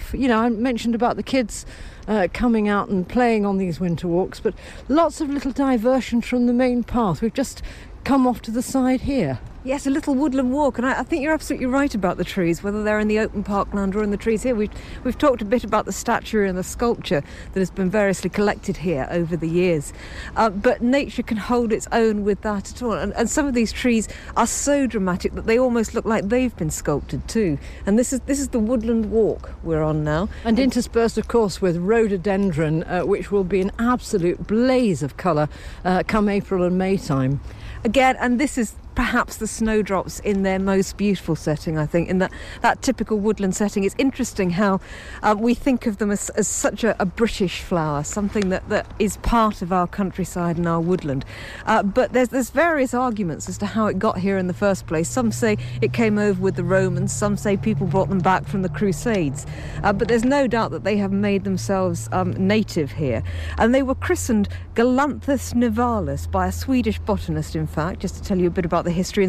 I mentioned about the kids coming out and playing on these winter walks, but lots of little diversions from the main path. We've just come off to the side here. Yes, a little woodland walk, and I think you're absolutely right about the trees, whether they're in the open parkland or in the trees here. We've talked a bit about the statuary and the sculpture that has been variously collected here over the years, but nature can hold its own with that at all, and some of these trees are so dramatic that they almost look like they've been sculpted too. And this is the woodland walk we're on now, and interspersed of course with rhododendron, which will be an absolute blaze of colour come April and May time. Again, and this is perhaps the snowdrops in their most beautiful setting, I think, in that typical woodland setting. It's interesting how we think of them as such a British flower, something that is part of our countryside and our woodland. But there's various arguments as to how it got here in the first place. Some say it came over with the Romans, some say people brought them back from the Crusades. But there's no doubt that they have made themselves native here. And they were christened Galanthus nivalis by a Swedish botanist, in fact, just to tell you a bit about the history, in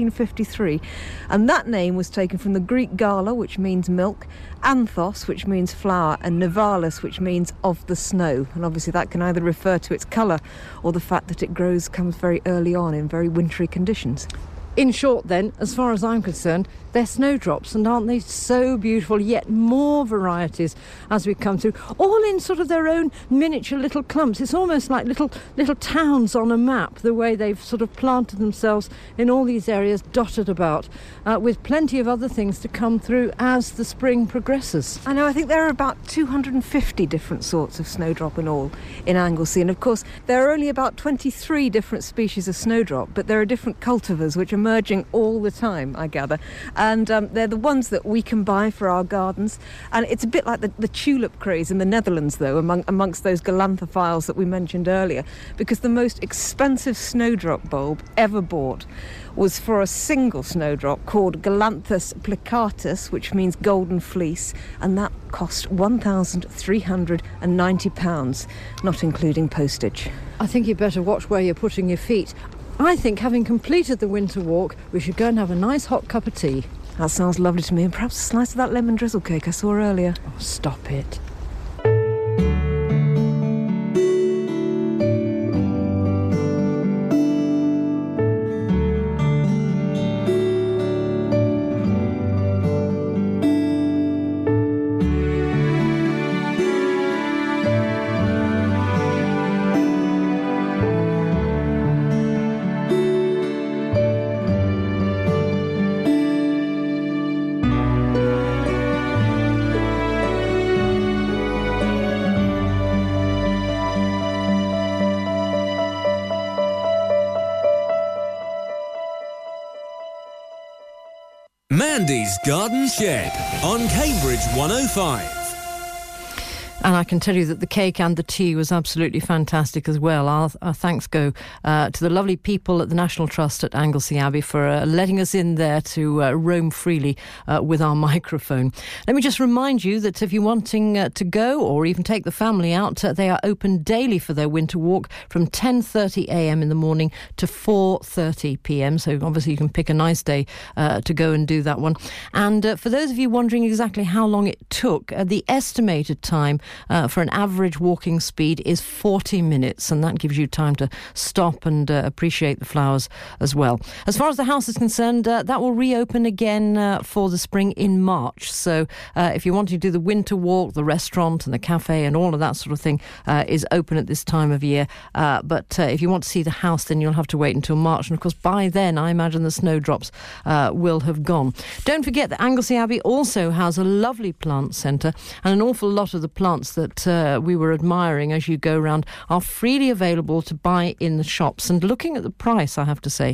1753, and that name was taken from the Greek gala, which means milk, anthos, which means flower, and nivalis, which means of the snow. And obviously that can either refer to its colour or the fact that it comes very early on in very wintry conditions. In short then, as far as I'm concerned, they're snowdrops, and aren't they so beautiful? Yet more varieties as we come through, all in sort of their own miniature little clumps. It's almost like little towns on a map, the way they've sort of planted themselves in all these areas dotted about, with plenty of other things to come through as the spring progresses. I know, I think there are about 250 different sorts of snowdrop in all in Anglesey, and of course there are only about 23 different species of snowdrop, but there are different cultivars which are emerging all the time, I gather. And they're the ones that we can buy for our gardens. And it's a bit like the tulip craze in the Netherlands, though, amongst those galanthophiles that we mentioned earlier, because the most expensive snowdrop bulb ever bought was for a single snowdrop called Galanthus plicatus, which means golden fleece, and that cost £1,390, not including postage. I think you better watch where you're putting your feet. I think, having completed the winter walk, we should go and have a nice hot cup of tea. That sounds lovely to me, and perhaps a slice of that lemon drizzle cake I saw earlier. Oh, stop it. Mandy's Garden Shed on Cambridge 105. And I can tell you that the cake and the tea was absolutely fantastic as well. Our thanks go to the lovely people at the National Trust at Anglesey Abbey for letting us in there to roam freely with our microphone. Let me just remind you that if you're wanting to go or even take the family out, they are open daily for their winter walk from 10:30am in the morning to 4:30pm. So obviously you can pick a nice day to go and do that one. And for those of you wondering exactly how long it took, the estimated time for an average walking speed is 40 minutes, and that gives you time to stop and appreciate the flowers as well. As far as the house is concerned, that will reopen again for the spring in March. So if you want to do the winter walk, the restaurant and the cafe and all of that sort of thing is open at this time of year. But if you want to see the house, then you'll have to wait until March. And of course, by then, I imagine the snowdrops will have gone. Don't forget that Anglesey Abbey also has a lovely plant centre, and an awful lot of the plants that we were admiring as you go around are freely available to buy in the shops. And looking at the price, I have to say,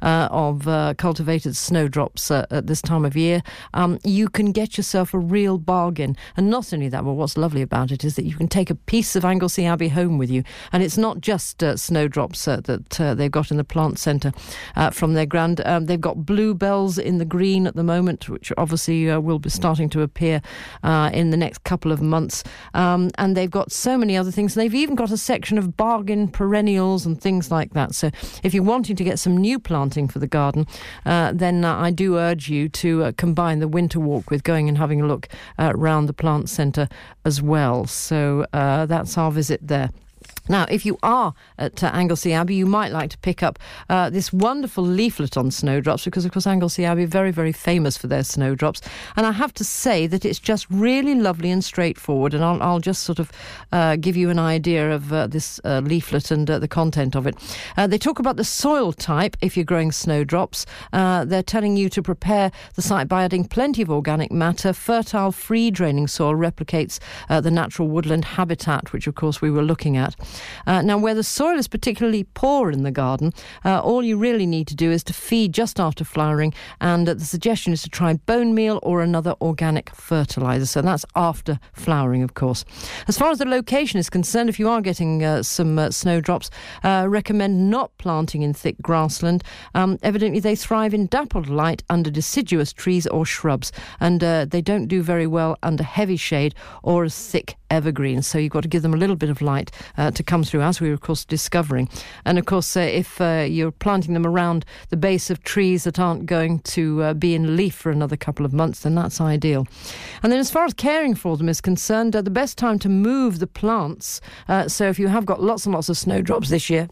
of cultivated snowdrops at this time of year, you can get yourself a real bargain. And not only that, but what's lovely about it is that you can take a piece of Anglesey Abbey home with you. And it's not just snowdrops that they've got in the plant centre from their ground. They've got bluebells in the green at the moment, which obviously will be starting to appear in the next couple of months. And they've got so many other things. They've even got a section of bargain perennials and things like that. So if you're wanting to get some new planting for the garden, then I do urge you to combine the winter walk with going and having a look around the plant centre as well. So that's our visit there. Now, if you are at Anglesey Abbey, you might like to pick up this wonderful leaflet on snowdrops, because, of course, Anglesey Abbey are very, very famous for their snowdrops. And I have to say that it's just really lovely and straightforward. And I'll just sort of give you an idea of this leaflet and the content of it. They talk about the soil type if you're growing snowdrops. They're telling you to prepare the site by adding plenty of organic matter. Fertile, free-draining soil replicates the natural woodland habitat, which, of course, we were looking at. Now, where the soil is particularly poor in the garden, all you really need to do is to feed just after flowering, and the suggestion is to try bone meal or another organic fertiliser. So that's after flowering, of course. As far as the location is concerned, if you are getting some snowdrops, recommend not planting in thick grassland. Evidently, they thrive in dappled light under deciduous trees or shrubs, and they don't do very well under heavy shade or as thick evergreens. So you've got to give them a little bit of light to come through, as we were, of course, discovering. And, of course, if you're planting them around the base of trees that aren't going to be in leaf for another couple of months, then that's ideal. And then as far as caring for them is concerned, the best time to move the plants, so if you have got lots and lots of snowdrops this year,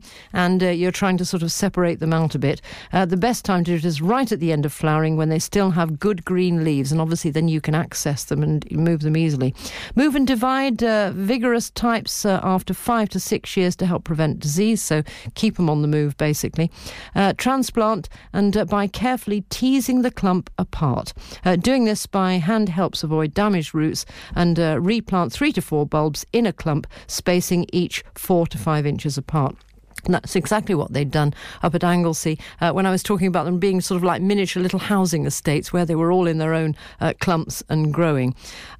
and you're trying to sort of separate them out a bit, the best time to do it is right at the end of flowering, when they still have good green leaves, and obviously then you can access them and move them easily. Move and divide vigorous types after 5 to 6 years to help prevent disease, so keep them on the move basically. Transplant and by carefully teasing the clump apart. Doing this by hand helps avoid damaged roots, and replant 3 to 4 bulbs in a clump, spacing each 4 to 5 inches apart. And that's exactly what they'd done up at Anglesey when I was talking about them being sort of like miniature little housing estates where they were all in their own clumps and growing.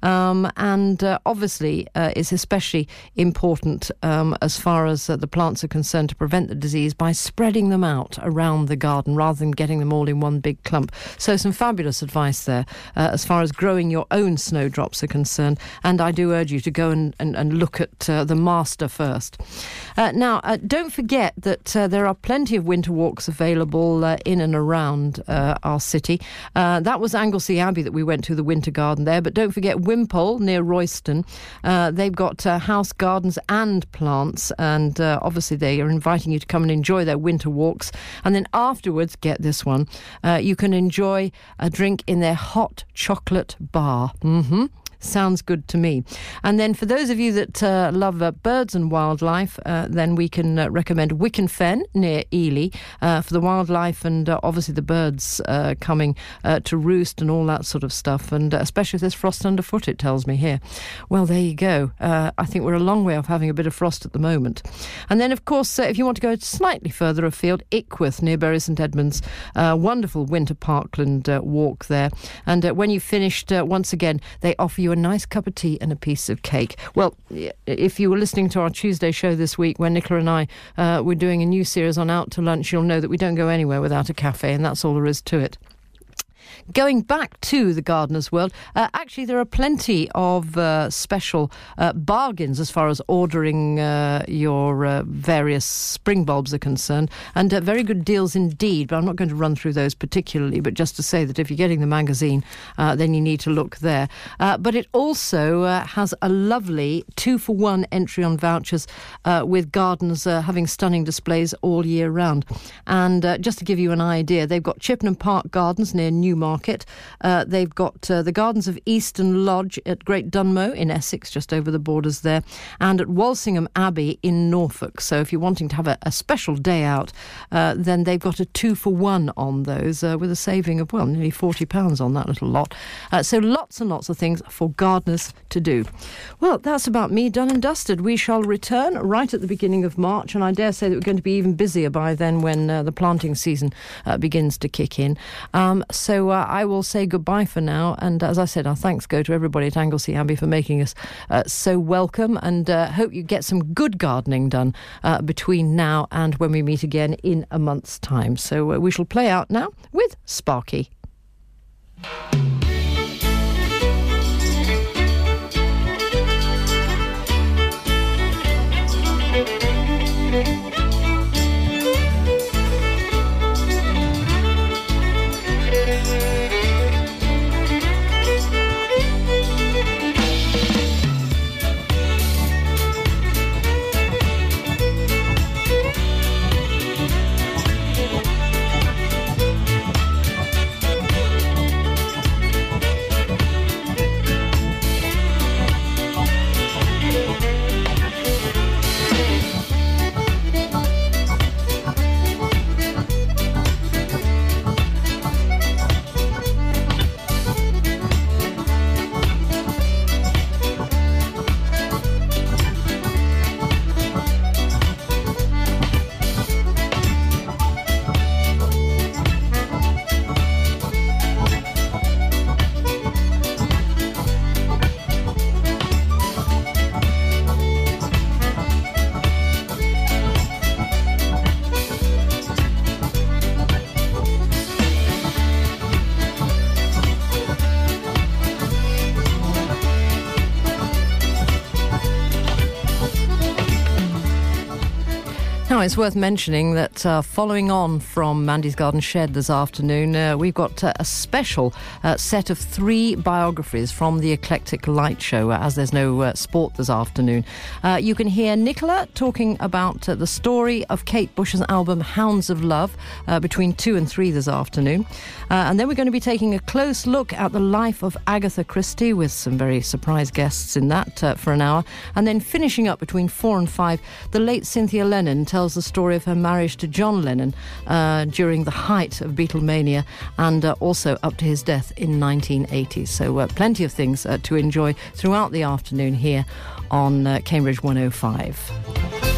And obviously it's especially important as far as the plants are concerned to prevent the disease by spreading them out around the garden rather than getting them all in one big clump. So some fabulous advice there as far as growing your own snowdrops are concerned. And I do urge you to go and look at the master first. Now, don't forget that there are plenty of winter walks available in and around our city. That was Anglesey Abbey that we went to, the winter garden there. But don't forget Wimpole near Royston. They've got house gardens and plants, and obviously they are inviting you to come and enjoy their winter walks. And then afterwards, get this one, you can enjoy a drink in their hot chocolate bar. Sounds good to me. And then for those of you that love birds and wildlife, then we can recommend Wicken Fen near Ely for the wildlife and obviously the birds coming to roost and all that sort of stuff. And especially if there's frost underfoot, it tells me here. Well, there you go. I think we're a long way off having a bit of frost at the moment. And then, of course, if you want to go slightly further afield, Ickworth near Bury St Edmunds, wonderful winter parkland walk there. And when you've finished, once again, they offer you you a nice cup of tea and a piece of cake. Well, if you were listening to our Tuesday show this week when Nicola and I were doing a new series on Out to Lunch, you'll know that we don't go anywhere without a cafe, and that's all there is to it. Going back to the gardener's world, actually there are plenty of special bargains as far as ordering your various spring bulbs are concerned, and very good deals indeed, but I'm not going to run through those particularly, but just to say that if you're getting the magazine, then you need to look there. But it also has a lovely 2-for-1 entry on vouchers with gardens having stunning displays all year round. And just to give you an idea, they've got Chippenham Park Gardens near Newmarket. They've got the Gardens of Easton Lodge at Great Dunmow in Essex, just over the borders there, and at Walsingham Abbey in Norfolk. So if you're wanting to have a special day out, then they've got a 2-for-1 on those with a saving of, well, nearly £40 on that little lot. So lots and lots of things for gardeners to do. Well, that's about me done and dusted. We shall return right at the beginning of March, and I dare say that we're going to be even busier by then when the planting season begins to kick in. So I will say goodbye for now, and as I said, our thanks go to everybody at Anglesey Abbey for making us so welcome, and hope you get some good gardening done between now and when we meet again in a month's time. So we shall play out now with Sparky. Now, it's worth mentioning that following on from Mandy's Garden Shed this afternoon, we've got a special set of 3 biographies from the Eclectic Light Show, as there's no sport this afternoon. You can hear Nicola talking about the story of Kate Bush's album Hounds of Love between 2 and 3 this afternoon. And then we're going to be taking a close look at the life of Agatha Christie with some very surprise guests in that for an hour. And then finishing up between 4 and 5, the late Cynthia Lennon tells the story of her marriage to John Lennon during the height of Beatlemania and also up to his death in 1980. So plenty of things to enjoy throughout the afternoon here on Cambridge 105.